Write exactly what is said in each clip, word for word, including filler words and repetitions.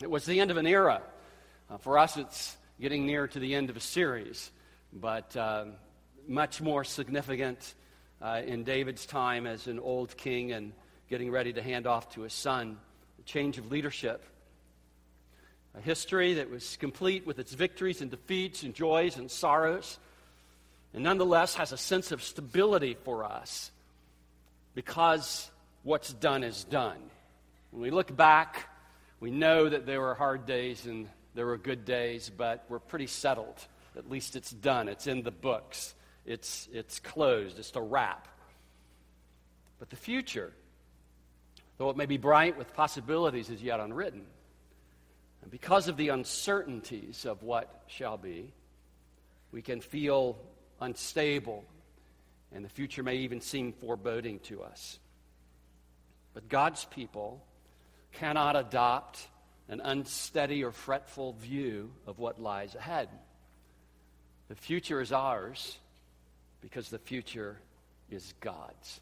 It was the end of an era. Uh, for us, it's getting near to the end of a series, but uh, much more significant uh, in David's time as an old king and getting ready to hand off to his son. A change of leadership. A history that was complete with its victories and defeats and joys and sorrows, and nonetheless has a sense of stability for us because what's done is done. When we look back, we know that there were hard days and there were good days, but we're pretty settled. At least it's done. It's in the books. It's, it's closed. It's a wrap. But the future, though it may be bright with possibilities, is yet unwritten. And because of the uncertainties of what shall be, we can feel unstable, and the future may even seem foreboding to us. But God's people cannot adopt an unsteady or fretful view of what lies ahead. The future is ours because the future is God's.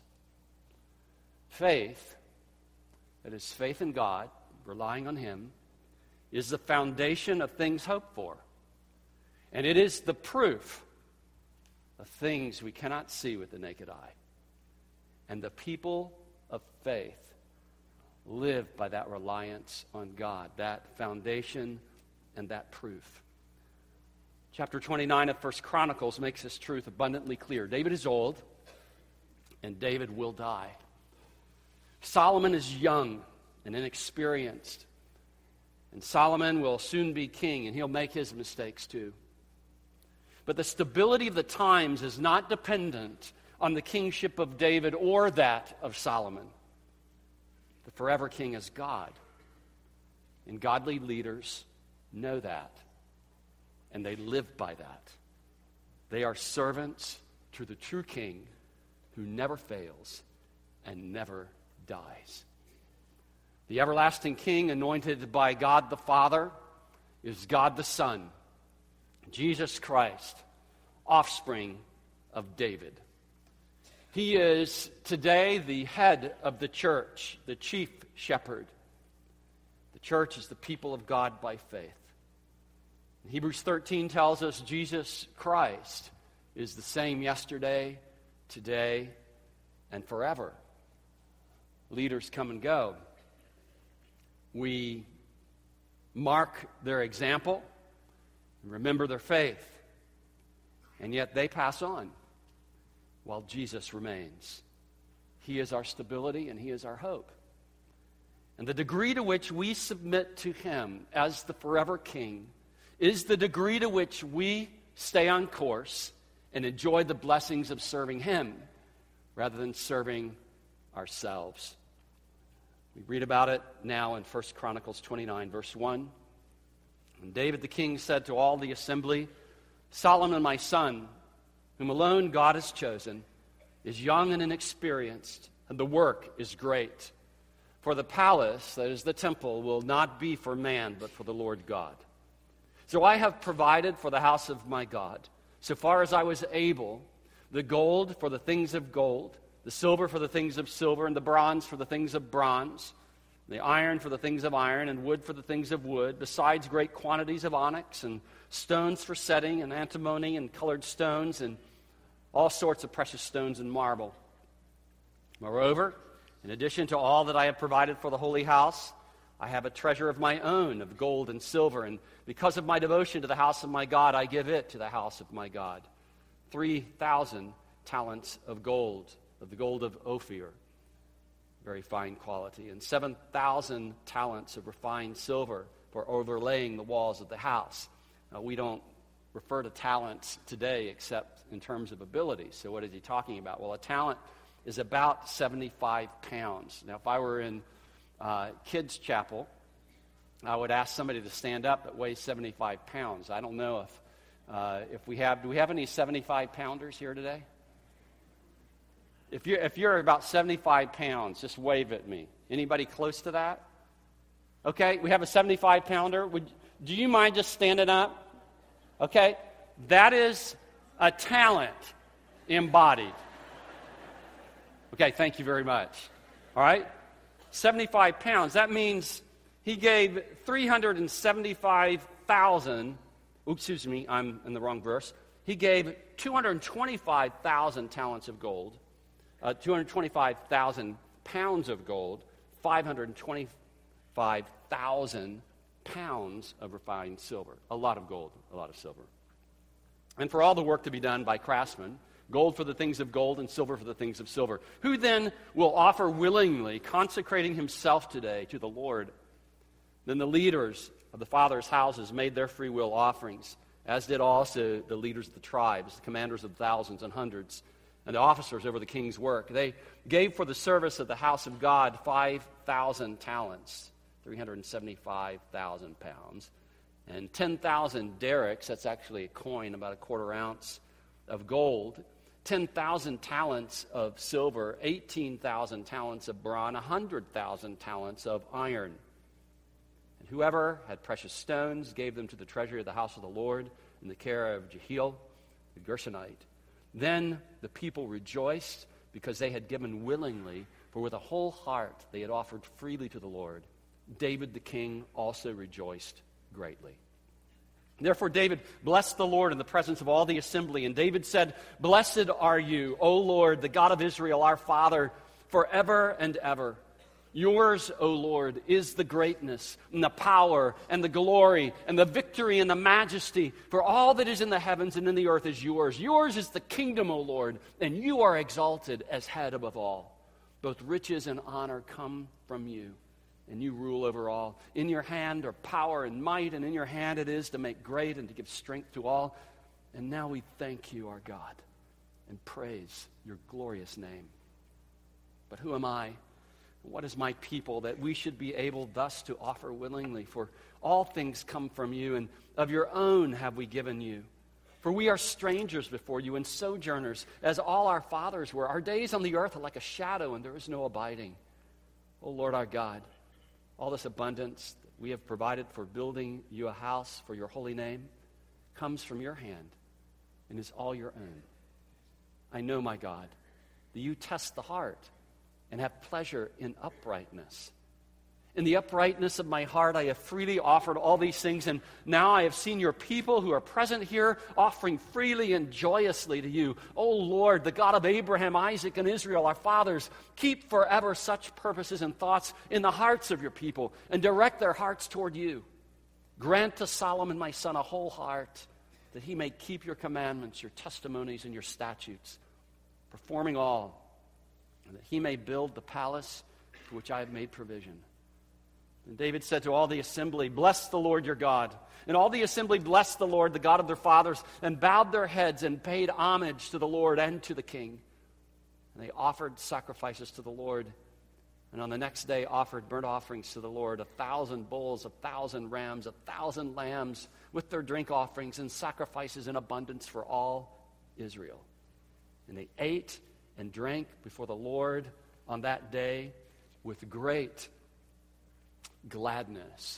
Faith, that is faith in God, relying on Him, is the foundation of things hoped for. And it is the proof of things we cannot see with the naked eye. And the people of faith live by that reliance on God, that foundation and that proof. Chapter twenty-nine of First Chronicles makes this truth abundantly clear. David is old, and David will die. Solomon is young and inexperienced, and Solomon will soon be king, and he'll make his mistakes too. But the stability of the times is not dependent on the kingship of David or that of Solomon. The forever king is God. And godly leaders know that. And they live by that. They are servants to the true king who never fails and never dies. The everlasting king anointed by God the Father is God the Son, Jesus Christ, offspring of David. He is today the head of the church, the chief shepherd. The church is the people of God by faith. Hebrews thirteen tells us Jesus Christ is the same yesterday, today, and forever. Leaders come and go. We mark their example and remember their faith, and yet they pass on while Jesus remains. He is our stability and He is our hope. And the degree to which we submit to Him as the forever King is the degree to which we stay on course and enjoy the blessings of serving Him rather than serving ourselves. We read about it now in First Chronicles twenty-nine, verse one. And David the king said to all the assembly, Solomon my son, whom alone God has chosen, is young and inexperienced, and the work is great. For the palace, that is the temple, will not be for man, but for the Lord God. So I have provided for the house of my God, so far as I was able, the gold for the things of gold, the silver for the things of silver, and the bronze for the things of bronze, the iron for the things of iron, and wood for the things of wood, besides great quantities of onyx, and stones for setting, and antimony, and colored stones, and all sorts of precious stones and marble. Moreover, in addition to all that I have provided for the holy house, I have a treasure of my own of gold and silver, and because of my devotion to the house of my God, I give it to the house of my God. Three thousand talents of gold, of the gold of Ophir, very fine quality, and seven thousand talents of refined silver for overlaying the walls of the house. Now, we don't refer to talents today except in terms of ability. So what is he talking about? Well, a talent is about seventy-five pounds. Now, if I were in uh, kids' chapel, I would ask somebody to stand up that weighs seventy-five pounds. I don't know if uh, if we have, do we have any seventy-five pounders here today? If you're, if you're about seventy-five pounds, just wave at me. Anybody close to that? Okay, we have a seventy-five pounder. Would, do you mind just standing up? Okay, that is a talent embodied. Okay, thank you very much. All right, seventy-five pounds. That means He gave three hundred seventy-five thousand, excuse me, I'm in the wrong verse. He gave two hundred twenty-five thousand talents of gold, uh, two hundred twenty-five thousand pounds of gold, five hundred twenty-five thousand pounds of refined silver. A lot of gold, a lot of silver. And for all the work to be done by craftsmen, gold for the things of gold and silver for the things of silver. Who then will offer willingly, consecrating himself today to the Lord? Then the leaders of the fathers' houses made their free will offerings, as did also the leaders of the tribes, the commanders of thousands and hundreds, and the officers over the king's work. They gave for the service of the house of God five thousand talents, three hundred seventy-five thousand pounds, and ten thousand derricks, that's actually a coin, about a quarter ounce of gold, ten thousand talents of silver, eighteen thousand talents of bronze, one hundred thousand talents of iron. And whoever had precious stones gave them to the treasury of the house of the Lord in the care of Jehiel the Gershonite. Then the people rejoiced because they had given willingly, for with a whole heart they had offered freely to the Lord. David the king also rejoiced greatly. Therefore David blessed the Lord in the presence of all the assembly. And David said, "Blessed are you, O Lord, the God of Israel, our Father, forever and ever. Yours, O Lord, is the greatness and the power and the glory and the victory and the majesty. For all that is in the heavens and in the earth is yours. Yours is the kingdom, O Lord, and you are exalted as head above all. Both riches and honor come from you, and you rule over all. In your hand are power and might, and in your hand it is to make great and to give strength to all. And now we thank you, our God, and praise your glorious name. But who am I? What is my people that we should be able thus to offer willingly? For all things come from you, and of your own have we given you. For we are strangers before you and sojourners, as all our fathers were. Our days on the earth are like a shadow, and there is no abiding. O Lord our God, all this abundance that we have provided for building you a house for your holy name comes from your hand and is all your own. I know, my God, that you test the heart and have pleasure in uprightness. In the uprightness of my heart, I have freely offered all these things, and now I have seen your people who are present here offering freely and joyously to you. O Lord, the God of Abraham, Isaac, and Israel, our fathers, keep forever such purposes and thoughts in the hearts of your people, and direct their hearts toward you. Grant to Solomon, my son, a whole heart, that he may keep your commandments, your testimonies, and your statutes, performing all, and that he may build the palace for which I have made provision." And David said to all the assembly, "Bless the Lord your God." And all the assembly blessed the Lord, the God of their fathers, and bowed their heads and paid homage to the Lord and to the king. And they offered sacrifices to the Lord. And on the next day offered burnt offerings to the Lord, a thousand bulls, a thousand rams, a thousand lambs, with their drink offerings and sacrifices in abundance for all Israel. And they ate and drank before the Lord on that day with great gladness.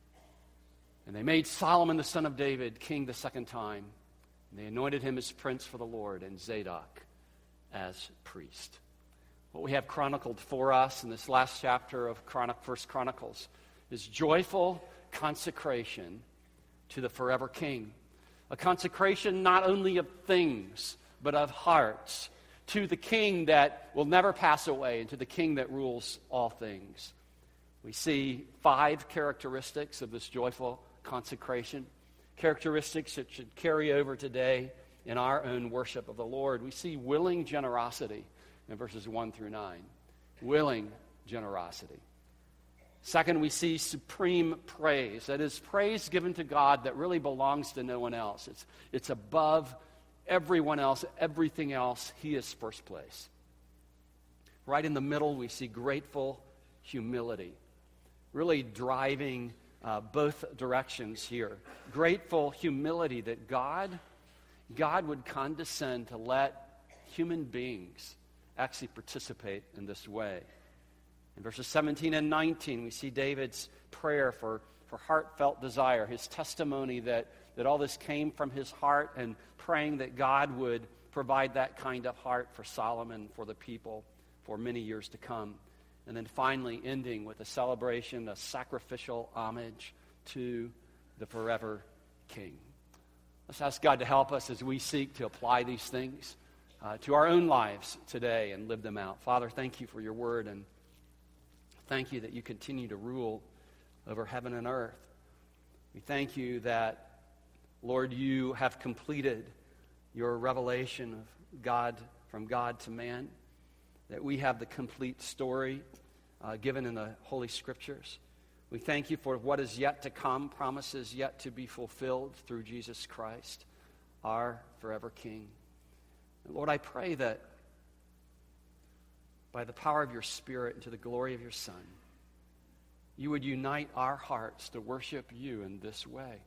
And they made Solomon the son of David king the second time. And they anointed him as prince for the Lord, and Zadok as priest. What we have chronicled for us in this last chapter of Chronic, First Chronicles is joyful consecration to the forever king. A consecration not only of things, but of hearts, to the king that will never pass away, and to the king that rules all things. We see five characteristics of this joyful consecration, characteristics that should carry over today in our own worship of the Lord. We see willing generosity in verses one through nine. Willing generosity. Second, we see supreme praise. That is, praise given to God that really belongs to no one else. It's, it's above everyone else, everything else. He is first place. Right in the middle, we see grateful humility, really driving uh, both directions here. Grateful humility that God, God would condescend to let human beings actually participate in this way. In verses seventeen and nineteen, we see David's prayer for, for heartfelt desire, his testimony that, that all this came from his heart, and praying that God would provide that kind of heart for Solomon, for the people, for many years to come. and then finally ending with a celebration, a sacrificial homage to the forever King. Let's ask God to help us as we seek to apply these things uh, to our own lives today and live them out. Father, thank you for your word, and thank you that you continue to rule over heaven and earth. We thank you that, Lord, you have completed your revelation of God, from God to man, that we have the complete story uh, given in the Holy Scriptures. We thank you for what is yet to come, promises yet to be fulfilled through Jesus Christ, our forever King. And Lord, I pray that by the power of your Spirit and to the glory of your Son, you would unite our hearts to worship you in this way.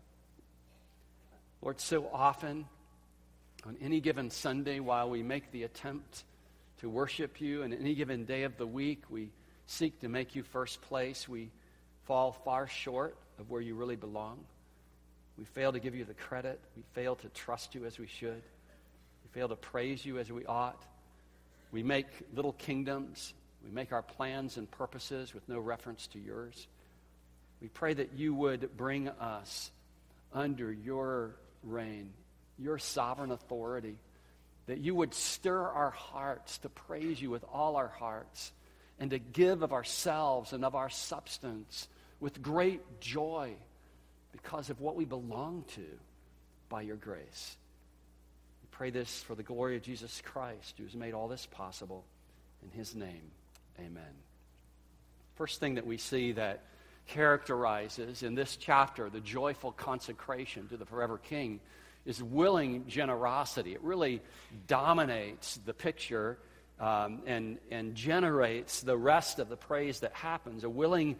Lord, so often, on any given Sunday, while we make the attempt to worship you, and any given day of the week, we seek to make you first place, we fall far short of where you really belong. We fail to give you the credit. We fail to trust you as we should. We fail to praise you as we ought. We make little kingdoms. We make our plans and purposes with no reference to yours. We pray that you would bring us under your reign, your sovereign authority, that you would stir our hearts to praise you with all our hearts and to give of ourselves and of our substance with great joy because of what we belong to by your grace. We pray this for the glory of Jesus Christ, who has made all this possible. In his name, amen. First thing that we see that characterizes in this chapter the joyful consecration to the forever King is willing generosity. It really dominates the picture um, and, and generates the rest of the praise that happens, a willing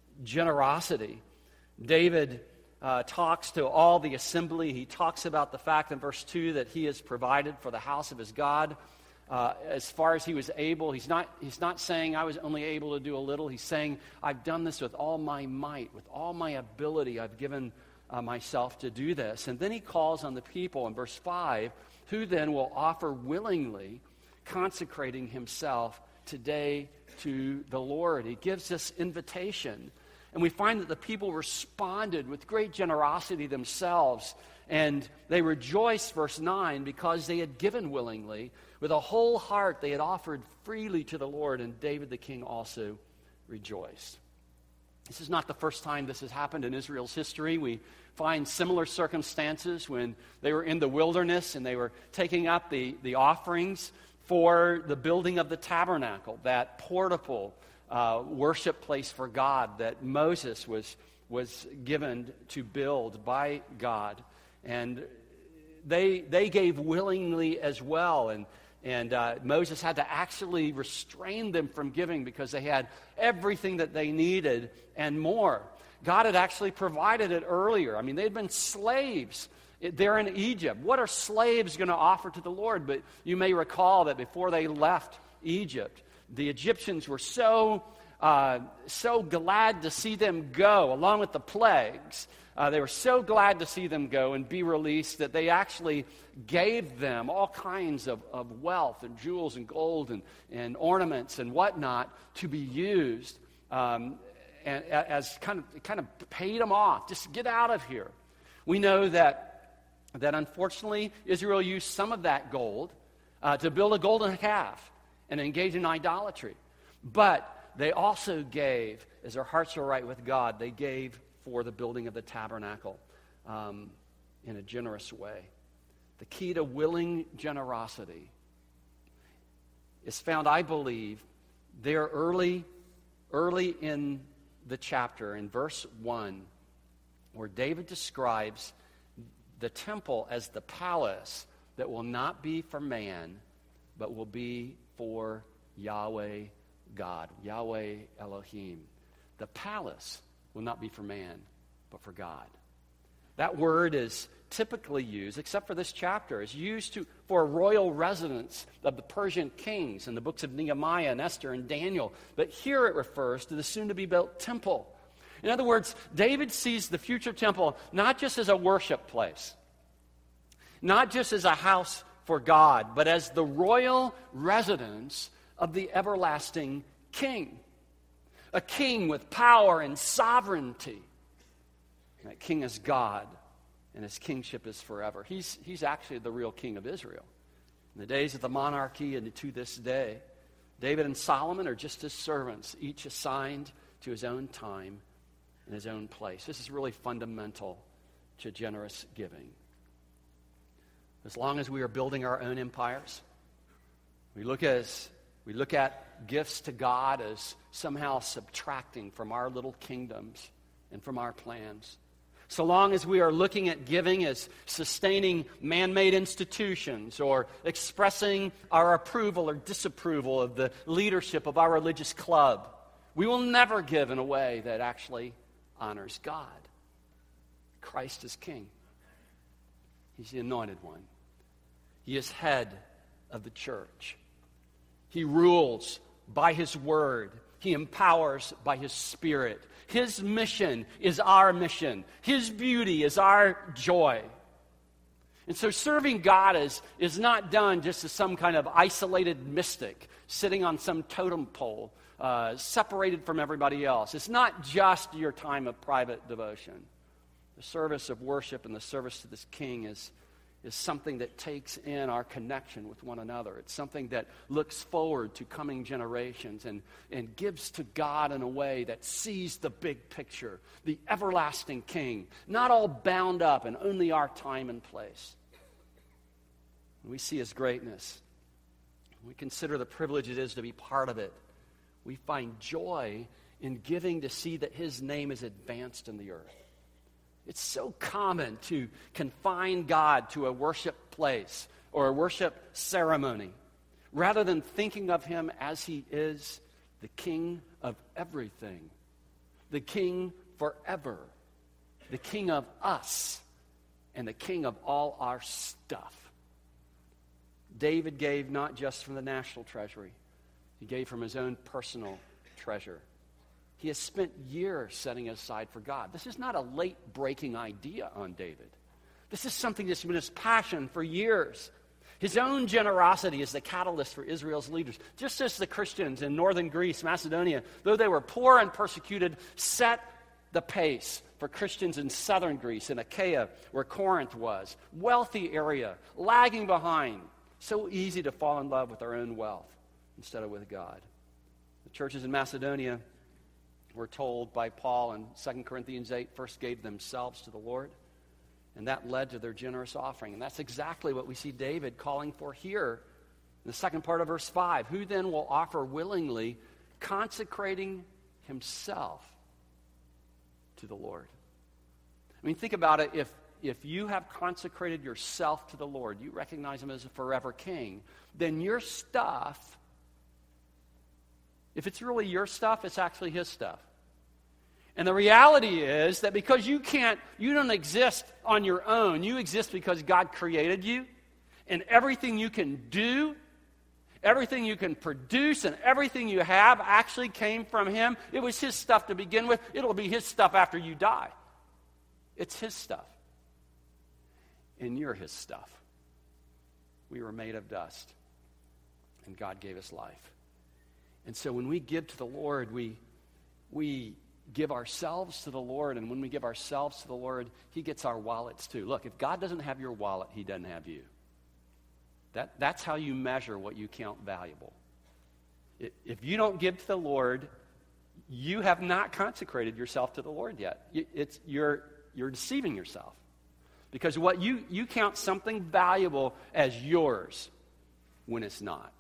generosity. David uh, talks to all the assembly. He talks about the fact in verse two that he has provided for the house of his God uh, as far as he was able. He's not, he's not saying, I was only able to do a little. He's saying, I've done this with all my might, with all my ability. I've given uh, myself to do this. And then he calls on the people in verse five, who then will offer willingly, consecrating himself today to the Lord. He gives this invitation. And we find that the people responded with great generosity themselves. And they rejoiced, verse nine, because they had given willingly. With a whole heart they had offered freely to the Lord. And David the king also rejoiced. This is not the first time this has happened in Israel's history. We find similar circumstances when they were in the wilderness and they were taking up the, the offerings for the building of the tabernacle, that portable uh, worship place for God that Moses was, was given to build by God. And they, they gave willingly as well. And, and uh, Moses had to actually restrain them from giving because they had everything that they needed and more. God had actually provided it earlier. I mean, they'd been slaves there in Egypt. What are slaves going to offer to the Lord? But you may recall that before they left Egypt, the Egyptians were so uh, so glad to see them go, along with the plagues. Uh, they were so glad to see them go and be released that they actually gave them all kinds of, of wealth and jewels and gold and, and ornaments and whatnot to be used um, and, as kind of kind of paid them off. Just get out of here. We know that that unfortunately Israel used some of that gold uh, to build a golden calf and engage in idolatry. But they also gave, as their hearts were right with God, they gave for the building of the tabernacle um, in a generous way. The key to willing generosity is found, I believe, there early, early in the chapter, in verse one, where David describes the temple as the palace that will not be for man, but will be for Yahweh God, Yahweh Elohim. The palace will not be for man, but for God. That word is typically used, except for this chapter, is used to, for a royal residence of the Persian kings in the books of Nehemiah and Esther and Daniel. But here it refers to the soon-to-be-built temple. In other words, David sees the future temple not just as a worship place, not just as a house for God, but as the royal residence of the everlasting King. a king with power and sovereignty. And that king is God, and his kingship is forever. He's, he's actually the real king of Israel. In the days of the monarchy and to this day, David and Solomon are just his servants, each assigned to his own time and his own place. This is really fundamental to generous giving. As long as we are building our own empires, we look as we look at gifts to God as somehow subtracting from our little kingdoms and from our plans. So long as we are looking at giving as sustaining man-made institutions or expressing our approval or disapproval of the leadership of our religious club, we will never give in a way that actually honors God. Christ is king. He's the anointed one. He is head of the church. He rules by his word. He empowers by his spirit. His mission is our mission. His beauty is our joy. And so serving God is, is not done just as some kind of isolated mystic sitting on some totem pole, uh, separated from everybody else. It's not just your time of private devotion. The service of worship and the service to this king is is something that takes in our connection with one another. It's something that looks forward to coming generations and, and gives to God in a way that sees the big picture, the everlasting king, not all bound up in only our time and place. When we see his greatness, we consider the privilege it is to be part of it. We find joy in giving to see that his name is advanced in the earth. It's so common to confine God to a worship place or a worship ceremony rather than thinking of him as he is the king of everything, the king forever, the king of us, and the king of all our stuff. David gave not just from the national treasury, he gave from his own personal treasure. He has spent years setting aside for God. This is not a late-breaking idea on David. This is something that's been his passion for years. His own generosity is the catalyst for Israel's leaders. Just as the Christians in northern Greece, Macedonia, though they were poor and persecuted, set the pace for Christians in southern Greece, in Achaia, where Corinth was. Wealthy area, lagging behind. So easy to fall in love with our own wealth instead of with God. The churches in Macedonia, we're told by Paul in Second Corinthians eight, first gave themselves to the Lord, and that led to their generous offering. And that's exactly what we see David calling for here in the second part of verse five. Who then will offer willingly, consecrating himself to the Lord? I mean, think about it. If, if you have consecrated yourself to the Lord, you recognize him as a forever king, then your stuff, if it's really your stuff, it's actually his stuff. And the reality is that because you can't, you don't exist on your own. You exist because God created you. And everything you can do, everything you can produce, and everything you have actually came from him. It was his stuff to begin with. It'll be his stuff after you die. It's his stuff. And you're his stuff. We were made of dust. And God gave us life. And so when we give to the Lord, we, we give ourselves to the Lord. And when we give ourselves to the Lord, he gets our wallets too. Look, if God doesn't have your wallet, he doesn't have you. That, that's how you measure what you count valuable. If you don't give to the Lord, you have not consecrated yourself to the Lord yet. It's, you're, you're deceiving yourself. Because what you, you count something valuable as yours when it's not.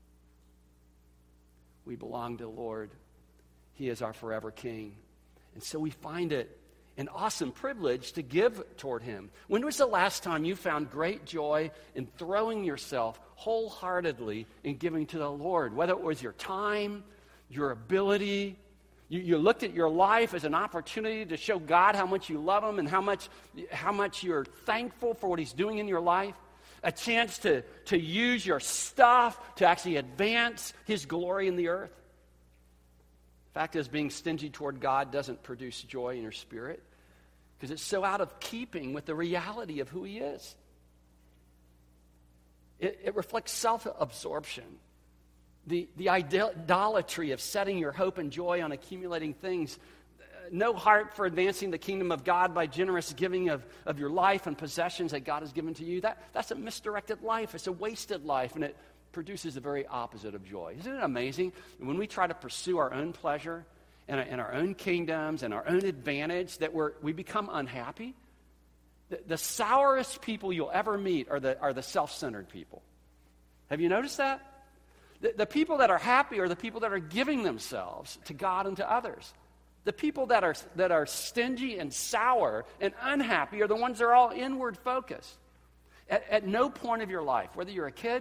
We belong to the Lord. He is our forever king. And so we find it an awesome privilege to give toward him. When was the last time you found great joy in throwing yourself wholeheartedly in giving to the Lord? Whether it was your time, your ability, you, you looked at your life as an opportunity to show God how much you love him and how much, how much you're thankful for what he's doing in your life. A chance to, to use your stuff to actually advance his glory in the earth. The fact is, being stingy toward God doesn't produce joy in your spirit because it's so out of keeping with the reality of who he is. It, it reflects self-absorption. the, the idolatry of setting your hope and joy on accumulating things, no heart for advancing the kingdom of God by generous giving of, of your life and possessions that God has given to you, that, that's a misdirected life. It's a wasted life, and it produces the very opposite of joy. Isn't it amazing? When we try to pursue our own pleasure and, and our own kingdoms and our own advantage, that we're, we become unhappy. The, the sourest people you'll ever meet are the, are the self-centered people. Have you noticed that? The, the people that are happy are the people that are giving themselves to God and to others. The people that are, that are stingy and sour and unhappy are the ones that are all inward focused. At, at no point of your life, whether you're a kid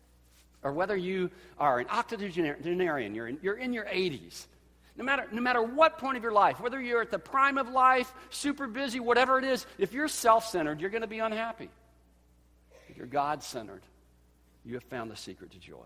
or whether you are an octogenarian, you're in, you're in your eighties, no matter, no matter what point of your life, whether you're at the prime of life, super busy, whatever it is, if you're self-centered, you're going to be unhappy. If you're God-centered, you have found the secret to joy.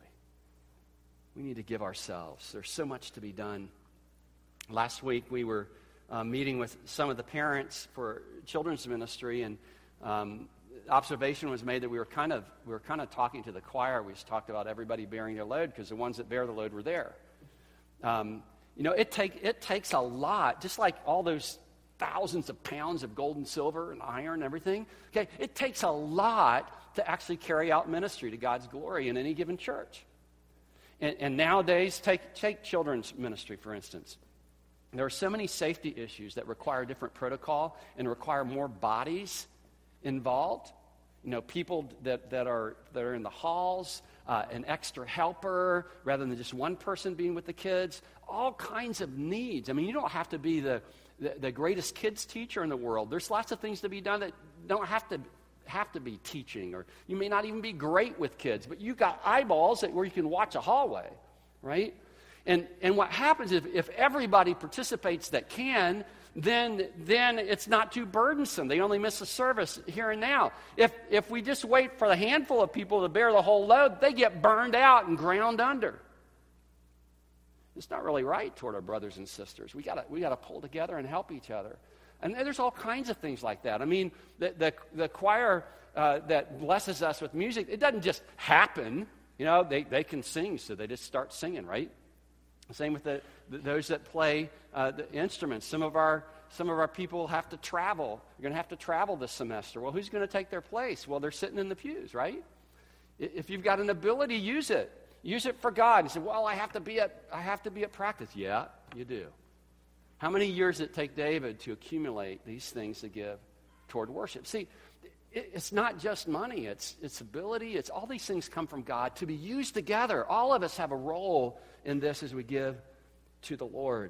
We need to give ourselves. There's so much to be done. Last week, we were uh, meeting with some of the parents for children's ministry, and um, observation was made that we were kind of we were kind of talking to the choir. We just talked about everybody bearing their load because the ones that bear the load were there. Um, you know, it take it takes a lot, just like all those thousands of pounds of gold and silver and iron and everything. Okay, it takes a lot to actually carry out ministry to God's glory in any given church. And, and nowadays, take take children's ministry for instance. There are so many safety issues that require different protocol and require more bodies involved. You know, people that, that are that are in the halls, uh, an extra helper, rather than just one person being with the kids. All kinds of needs. I mean, you don't have to be the, the, the greatest kids teacher in the world. There's lots of things to be done that don't have to have to be teaching, or you may not even be great with kids, but you've got eyeballs that, where you can watch a hallway, right? And and what happens is if everybody participates that can, then then it's not too burdensome. They only miss a service here and now. If if we just wait for the handful of people to bear the whole load, they get burned out and ground under. It's not really right toward our brothers and sisters. We gotta we gotta pull together and help each other. And there's all kinds of things like that. I mean, the the, the choir uh, that blesses us with music, it doesn't just happen. You know, they, they can sing, so they just start singing, right? Same with the, the, those that play uh, the instruments. Some of our some of our people have to travel. You're going to have to travel this semester. Well, who's going to take their place? Well, they're sitting in the pews, right? If you've got an ability, use it. Use it for God. You say, well, I have to be at I have to be at practice. Yeah, you do. How many years did it take David to accumulate these things to give toward worship? See, it, it's not just money. It's it's ability. It's all these things come from God to be used together. All of us have a role in this as we give to the Lord.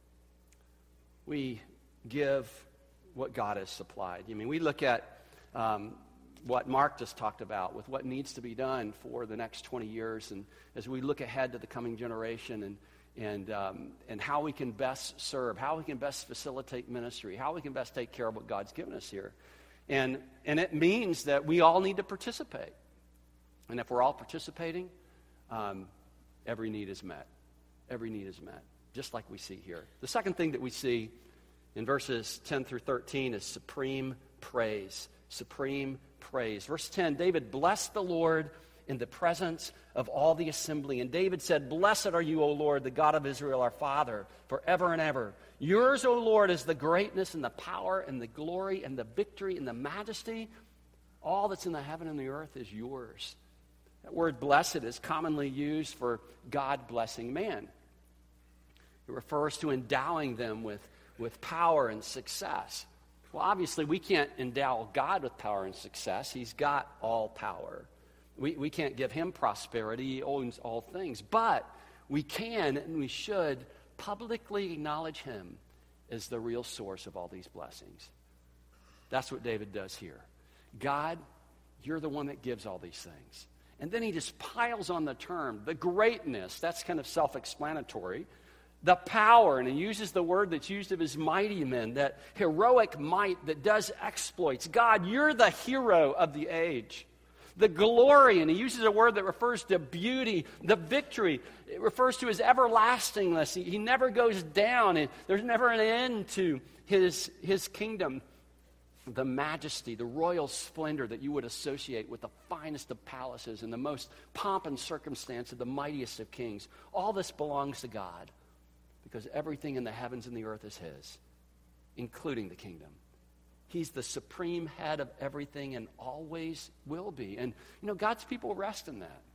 We give what God has supplied. I mean, we look at um, what Mark just talked about with what needs to be done for the next twenty years, and as we look ahead to the coming generation, and and um, and how we can best serve, how we can best facilitate ministry, how we can best take care of what God's given us here. And and it means that we all need to participate. And if we're all participating, um, every need is met. Every need is met, just like we see here. The second thing that we see in verses ten through thirteen is supreme praise. Supreme praise. Verse ten, David blessed the Lord in the presence of all the assembly. And David said, blessed are you, O Lord, the God of Israel, our Father, forever and ever. Yours, O Lord, is the greatness and the power and the glory and the victory and the majesty. All that's in the heaven and the earth is yours. That word blessed is commonly used for God blessing man. It refers to endowing them with, with power and success. Well, obviously, we can't endow God with power and success. He's got all power. We, we can't give him prosperity. He owns all things. But we can and we should publicly acknowledge him as the real source of all these blessings. That's what David does here. God, you're the one that gives all these things. And then he just piles on the term, the greatness. That's kind of self-explanatory. The power, and he uses the word that's used of his mighty men, that heroic might that does exploits. God, you're the hero of the age. The glory, and he uses a word that refers to beauty. The victory, it refers to his everlastingness. He, he never goes down, and there's never an end to his, his kingdom. the majesty, the royal splendor that you would associate with the finest of palaces and the most pomp and circumstance of the mightiest of kings. All this belongs to God because everything in the heavens and the earth is his, including the kingdom. He's the supreme head of everything and always will be. And, you know, God's people rest in that.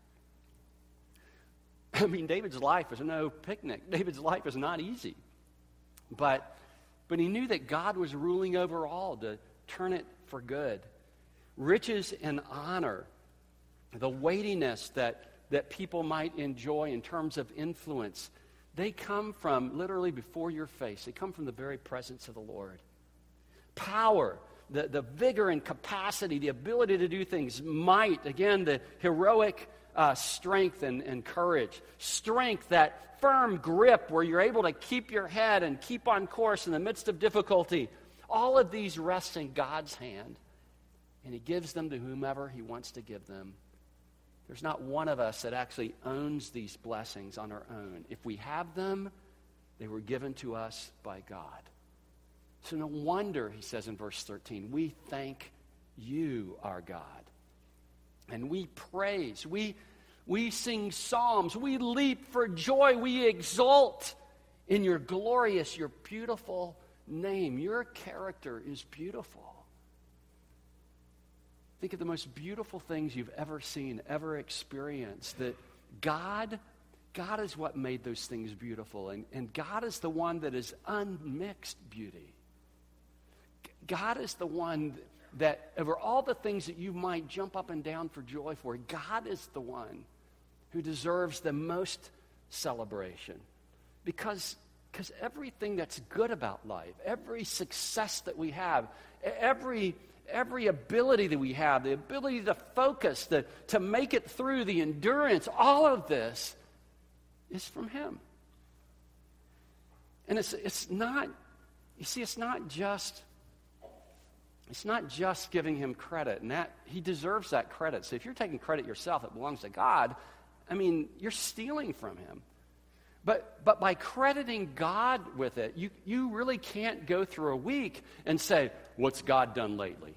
I mean, David's life is no picnic. David's life is not easy. But, but he knew that God was ruling over all to turn it for good. Riches and honor, the weightiness that, that people might enjoy in terms of influence, they come from literally before your face. They come from the very presence of the Lord. Power, the, the vigor and capacity, the ability to do things, might, again, the heroic uh, strength and, and courage. Strength, that firm grip where you're able to keep your head and keep on course in the midst of difficulty. All of these rest in God's hand, and he gives them to whomever he wants to give them. There's not one of us that actually owns these blessings on our own. If we have them, they were given to us by God. So no wonder, he says in verse thirteen, we thank you, our God. And we praise, we, we sing psalms, we leap for joy, we exult in your glorious, your beautiful name. Your character is beautiful. Think of the most beautiful things you've ever seen, ever experienced. That God, God is what made those things beautiful. And, and God is the one that is unmixed beauty. God is the one that over all the things that you might jump up and down for joy for, God is the one who deserves the most celebration. Because, because everything that's good about life, every success that we have, every, every ability that we have, the ability to focus, the, to make it through, the endurance, all of this is from him. And it's, it's not, you see, it's not just... It's not just giving him credit, and that he deserves that credit. So if you're taking credit yourself, it belongs to God. I mean, you're stealing from him. But but by crediting God with it, you, you really can't go through a week and say, what's God done lately?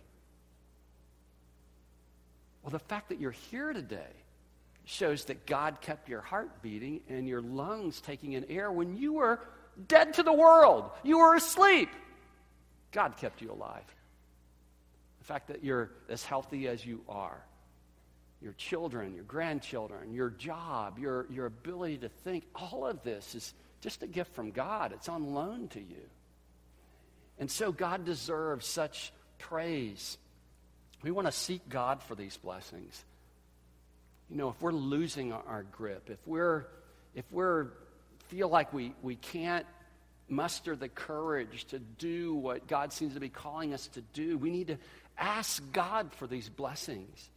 Well, the fact that you're here today shows that God kept your heart beating and your lungs taking in air when you were dead to the world. You were asleep. God kept you alive. The fact that you're as healthy as you are, your children, your grandchildren, your job, your, your ability to think, all of this is just a gift from God. It's on loan to you. And so God deserves such praise. We want to seek God for these blessings. You know, if we're losing our, our grip, if we're if we're feel like we, we can't muster the courage to do what God seems to be calling us to do, we need to ask God for these blessings.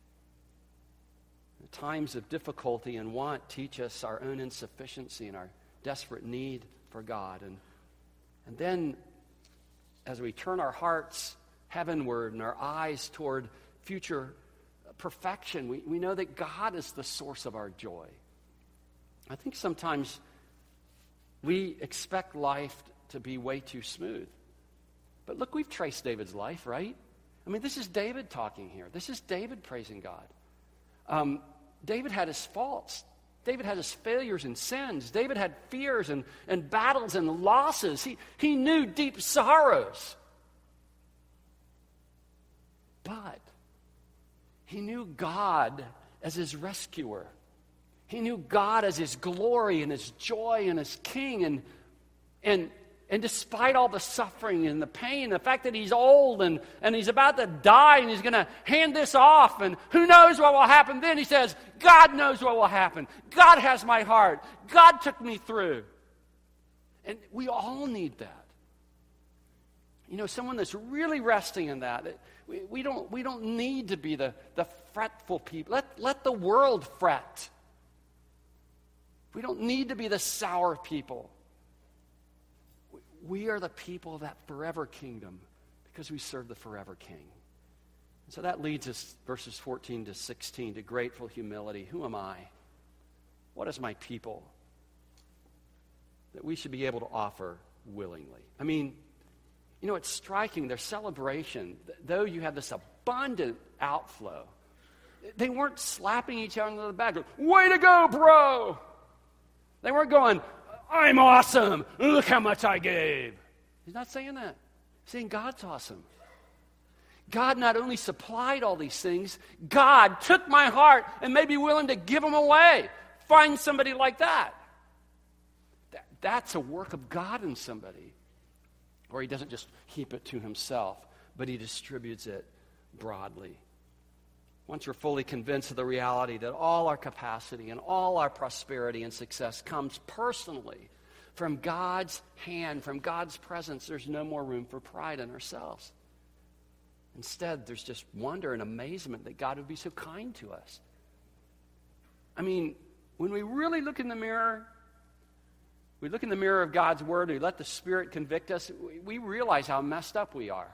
The times of difficulty and want teach us our own insufficiency and our desperate need for God. And, and then as we turn our hearts heavenward and our eyes toward future perfection, we, we know that God is the source of our joy. I think sometimes we expect life to be way too smooth. But look, we've traced David's life, right? I mean, this is David talking here. This is David praising God. Um, David had his faults. David had his failures and sins. David had fears and, and battles and losses. He, he knew deep sorrows. But he knew God as his rescuer. He knew God as his glory and his joy and his king. And, and, and despite all the suffering and the pain, the fact that he's old and, and he's about to die and he's going to hand this off and who knows what will happen then, he says, God knows what will happen. God has my heart. God took me through. And we all need that. You know, someone that's really resting in that. We, we, don't, we don't need to be the, the fretful people. Let, let the world fret. We don't need to be the sour people. We are the people of that forever kingdom because we serve the forever king. And so that leads us, verses fourteen to sixteen, to grateful humility. Who am I? What is my people that we should be able to offer willingly? I mean, You know, it's striking, their celebration, though you have this abundant outflow, they weren't slapping each other on the back, way to go, bro! They weren't going, I'm awesome, look how much I gave. He's not saying that. He's saying God's awesome. God not only supplied all these things, God took my heart and made me willing to give them away. Find somebody like that. that. That's a work of God in somebody. Or he doesn't just keep it to himself, but he distributes it broadly. Once we're fully convinced of the reality that all our capacity and all our prosperity and success comes personally from God's hand, from God's presence, there's no more room for pride in ourselves. Instead, there's just wonder and amazement that God would be so kind to us. I mean, when we really look in the mirror, we look in the mirror of God's Word, and we let the Spirit convict us, we realize how messed up we are.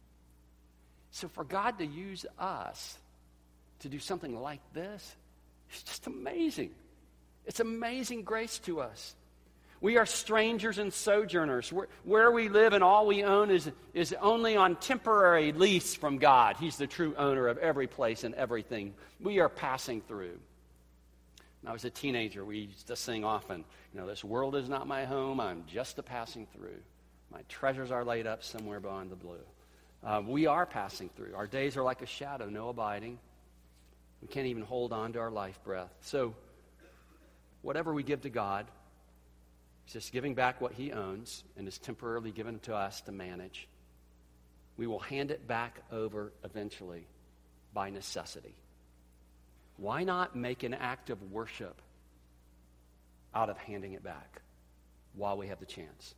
So for God to use us to do something like this, it's just amazing. It's amazing grace to us. We are strangers and sojourners. Where, where we live and all we own is, is only on temporary lease from God. He's the true owner of every place and everything. We are passing through. When I was a teenager, we used to sing often, you know, this world is not my home, I'm just a passing through. My treasures are laid up somewhere beyond the blue. Uh, we are passing through. Our days are like a shadow, no abiding. We can't even hold on to our life breath. So, whatever we give to God, it's just giving back what he owns and is temporarily given to us to manage. We will hand it back over eventually by necessity. Why not make an act of worship out of handing it back while we have the chance?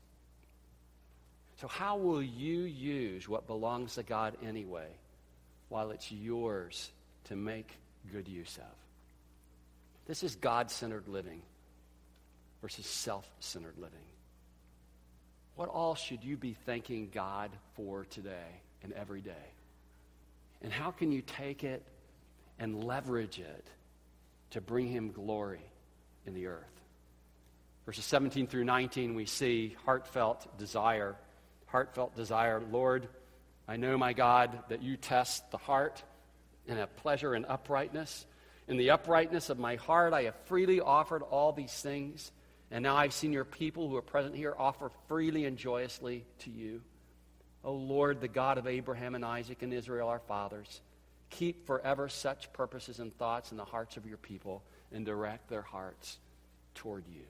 So how will you use what belongs to God anyway while it's yours to make good use of? This is God-centered living versus self-centered living. What all should you be thanking God for today and every day? And how can you take it and leverage it to bring him glory in the earth? Verses seventeen through nineteen, we see heartfelt desire. Heartfelt desire. Lord, I know, my God, that you test the heart and have pleasure in uprightness. In the uprightness of my heart, I have freely offered all these things. And now I've seen your people who are present here offer freely and joyously to you. O Lord, the God of Abraham and Isaac and Israel, our fathers, keep forever such purposes and thoughts in the hearts of your people and direct their hearts toward you.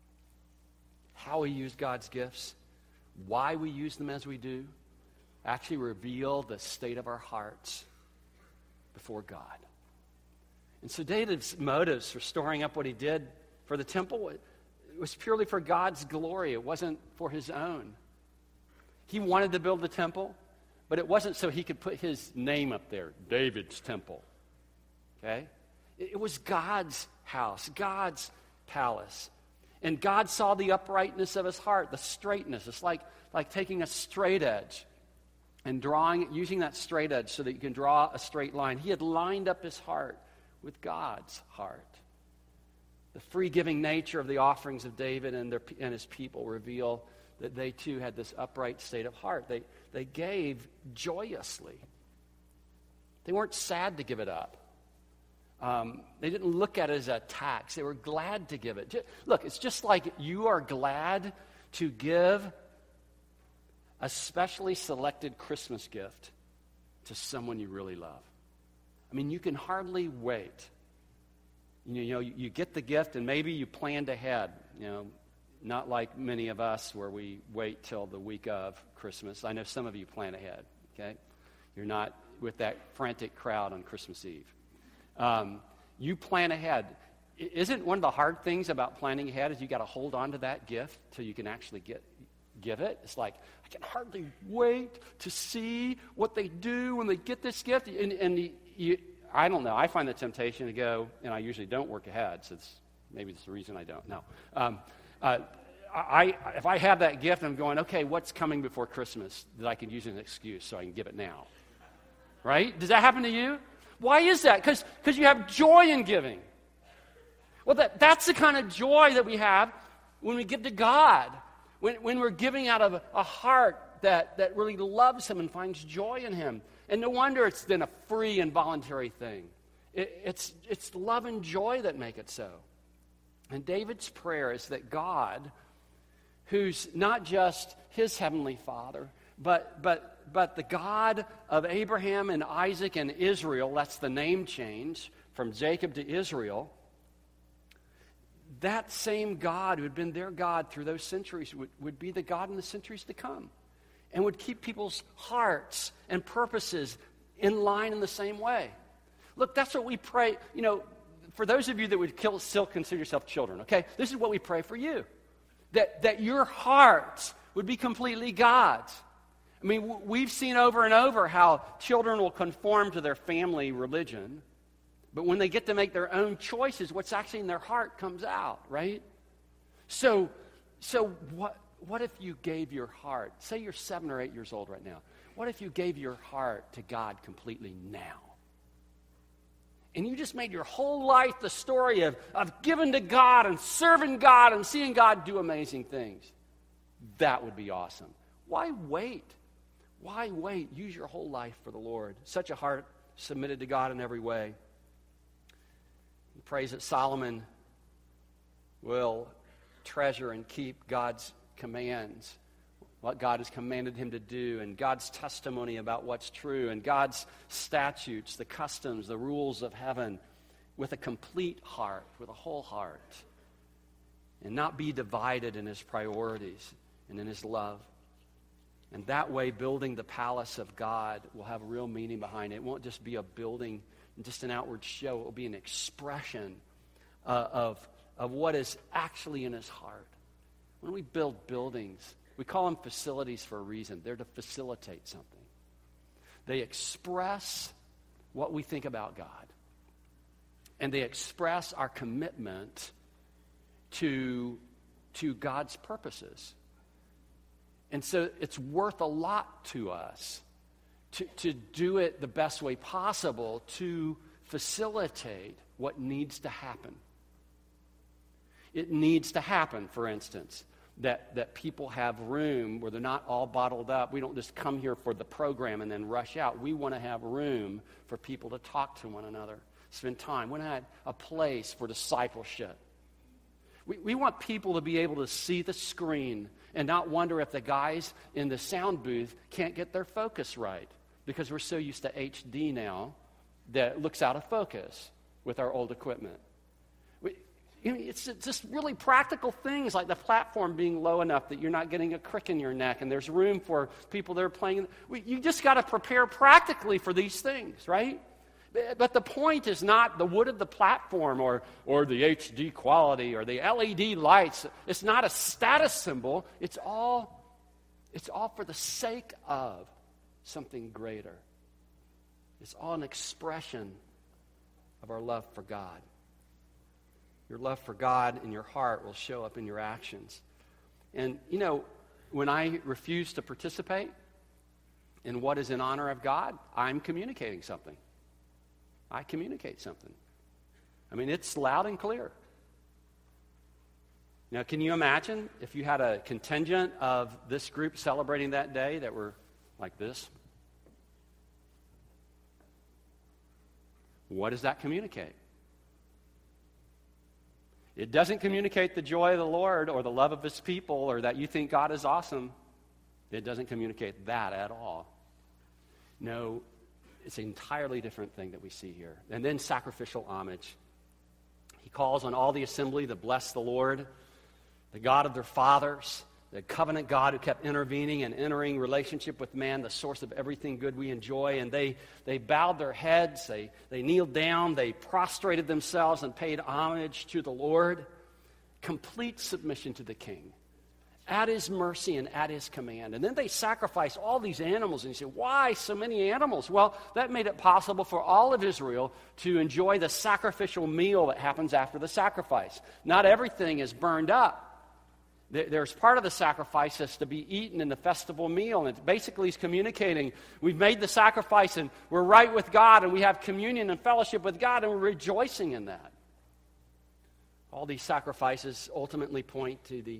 How we use God's gifts, why we use them as we do, actually reveal the state of our hearts before God. And so David's motives for storing up what he did for the temple, it was purely for God's glory. It wasn't for his own. He wanted to build the temple, but it wasn't so he could put his name up there, David's temple. Okay? It was God's house, God's palace. And God saw the uprightness of his heart, the straightness. It's like, like taking a straight edge and drawing, using that straight edge so that you can draw a straight line. He had lined up his heart with God's heart. The free-giving nature of the offerings of David and, their, and his people reveal that they too had this upright state of heart. They, they gave joyously. They weren't sad to give it up. Um, they didn't look at it as a tax. They were glad to give it. Just, look, it's just like you are glad to give a specially selected Christmas gift to someone you really love. I mean, you can hardly wait. You know, you, you get the gift and maybe you planned ahead, you know, not like many of us where we wait till the week of Christmas. I know some of you plan ahead, okay? You're not with that frantic crowd on Christmas Eve. Um, you plan ahead. Isn't one of the hard things about planning ahead is you got to hold on to that gift till you can actually get give it? It's like, I can hardly wait to see what they do when they get this gift. And, and you, you, I don't know. I find the temptation to go, and I usually don't work ahead, so it's, maybe it's the reason I don't know. Um, uh, I, if I have that gift, I'm going, okay, what's coming before Christmas that I can use as an excuse so I can give it now? Right? Does that happen to you? Why is that? Because because you have joy in giving. Well, that, that's the kind of joy that we have when we give to God. When, when we're giving out of a heart that, that really loves him and finds joy in him. And no wonder it's then a free and voluntary thing. It, it's, it's love and joy that make it so. And David's prayer is that God, who's not just his heavenly Father, but, but, but the God of Abraham and Isaac and Israel, that's the name change from Jacob to Israel, that same God who had been their God through those centuries would, would be the God in the centuries to come, and would keep people's hearts and purposes in line in the same way. Look, that's what we pray, you know, for those of you that would kill, still consider yourself children, okay? This is what we pray for you. That, that your hearts would be completely God's. I mean, w- we've seen over and over how children will conform to their family religion, but when they get to make their own choices, what's actually in their heart comes out, right? So, so what, what if you gave your heart, say you're seven or eight years old right now, what if you gave your heart to God completely now? And you just made your whole life the story of, of giving to God and serving God and seeing God do amazing things. That would be awesome. Why wait? Why wait? Use your whole life for the Lord. Such a heart submitted to God in every way. He prays that Solomon will treasure and keep God's commands, what God has commanded him to do, and God's testimony about what's true, and God's statutes, the customs, the rules of heaven, with a complete heart, with a whole heart, and not be divided in his priorities and in his love. And that way, building the palace of God will have real meaning behind it. It won't just be a building, just an outward show. It will be an expression uh, of, of what is actually in his heart. When we build buildings, we call them facilities for a reason. They're to facilitate something. They express what we think about God. And they express our commitment to, to God's purposes. And so it's worth a lot to us to, to do it the best way possible to facilitate what needs to happen. It needs to happen, for instance, that, that people have room where they're not all bottled up. We don't just come here for the program and then rush out. We want to have room for people to talk to one another, spend time. We want to have a place for discipleship. We, we want people to be able to see the screen and not wonder if the guys in the sound booth can't get their focus right, because we're so used to H D now that it looks out of focus with our old equipment. We, you know, it's just really practical things like the platform being low enough that you're not getting a crick in your neck and there's room for people that are playing. We, you just got to prepare practically for these things, right? But the point is not the wood of the platform or, or the H D quality or the L E D lights. It's not a status symbol. It's all, it's all for the sake of something greater. It's all an expression of our love for God. Your love for God in your heart will show up in your actions. And, you know, when I refuse to participate in what is in honor of God, I'm communicating something. I communicate something. I mean, it's loud and clear. Now, can you imagine if you had a contingent of this group celebrating that day that were like this? What does that communicate? It doesn't communicate the joy of the Lord or the love of his people or that you think God is awesome. It doesn't communicate that at all. No, it's an entirely different thing that we see here. And then sacrificial homage. He calls on all the assembly to bless the Lord, the God of their fathers, the covenant God who kept intervening and entering relationship with man, the source of everything good we enjoy. And they, they bowed their heads, they, they kneeled down, they prostrated themselves and paid homage to the Lord. Complete submission to the King, at his mercy and at his command. And then they sacrificed all these animals. And you say, why so many animals? Well, that made it possible for all of Israel to enjoy the sacrificial meal that happens after the sacrifice. Not everything is burned up. There's part of the sacrifice that's to be eaten in the festival meal. And it basically is communicating, we've made the sacrifice and we're right with God and we have communion and fellowship with God and we're rejoicing in that. All these sacrifices ultimately point to the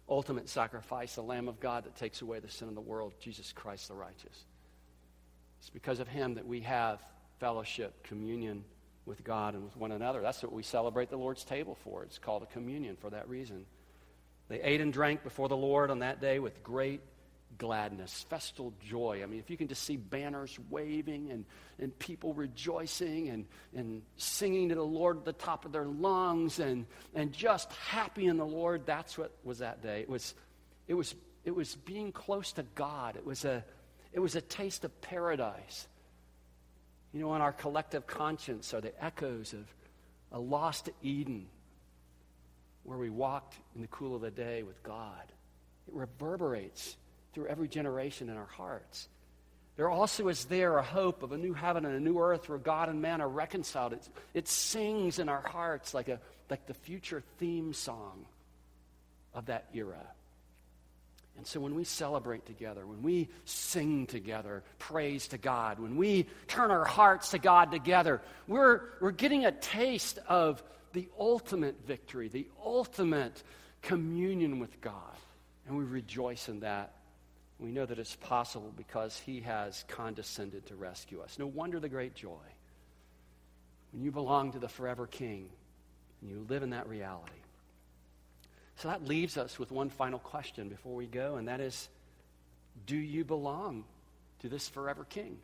ultimate sacrifice, the Lamb of God that takes away the sin of the world, Jesus Christ the righteous. It's because of him that we have fellowship, communion with God and with one another. That's what we celebrate the Lord's table for. It's called a communion for that reason. They ate and drank before the Lord on that day with great gladness, festal joy. I mean, if you can just see banners waving and, and people rejoicing and, and singing to the Lord at the top of their lungs and, and just happy in the Lord, that's what was that day. It was, it was, it was being close to God. It was a, it was a taste of paradise. You know, in our collective conscience are the echoes of a lost Eden where we walked in the cool of the day with God. It reverberates through every generation in our hearts. There also is there a hope of a new heaven and a new earth where God and man are reconciled. It, it sings in our hearts like a like the future theme song of that era. And so when we celebrate together, when we sing together, praise to God, when we turn our hearts to God together, we're, we're getting a taste of the ultimate victory, the ultimate communion with God. And we rejoice in that. We know that it's possible because he has condescended to rescue us. No wonder the great joy. When you belong to the forever King and you live in that reality. So that leaves us with one final question before we go, and that is, do you belong to this forever King?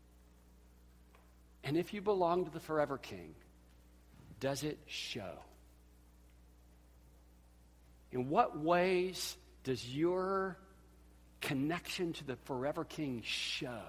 And if you belong to the forever King, does it show? In what ways does your connection to the forever King show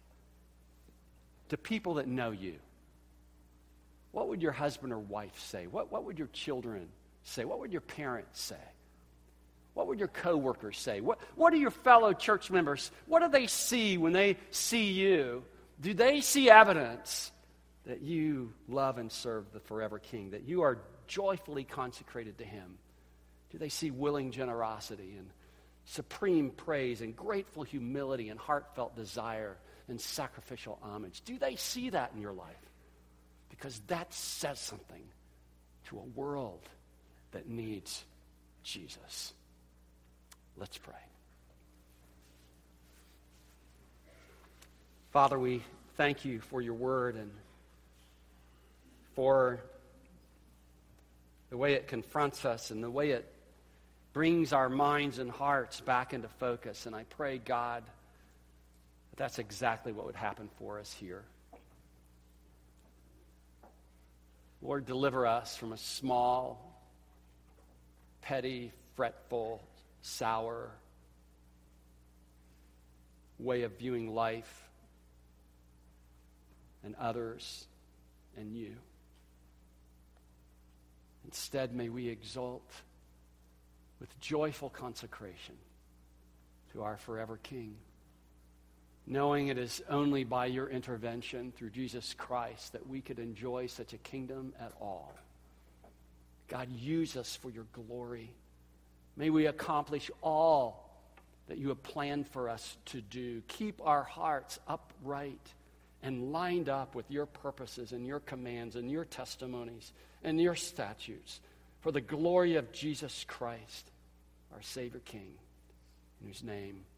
to people that know you? What would your husband or wife say? What, what would your children say? What would your parents say? What would your coworkers say? What, what do your fellow church members, what do they see when they see you? Do they see evidence that you love and serve the forever King, that you are joyfully consecrated to him? Do they see willing generosity and supreme praise and grateful humility and heartfelt desire and sacrificial homage? Do they see that in your life? Because that says something to a world that needs Jesus. Let's pray. Father, we thank you for your word and for the way it confronts us and the way it brings our minds and hearts back into focus. And I pray, God, that that's exactly what would happen for us here. Lord, deliver us from a small, petty, fretful, sour way of viewing life and others and you. Instead, may we exult with joyful consecration to our forever King, knowing it is only by your intervention through Jesus Christ that we could enjoy such a kingdom at all. God, use us for your glory. May we accomplish all that you have planned for us to do. Keep our hearts upright and lined up with your purposes and your commands and your testimonies and your statutes for the glory of Jesus Christ, our Savior King, in whose name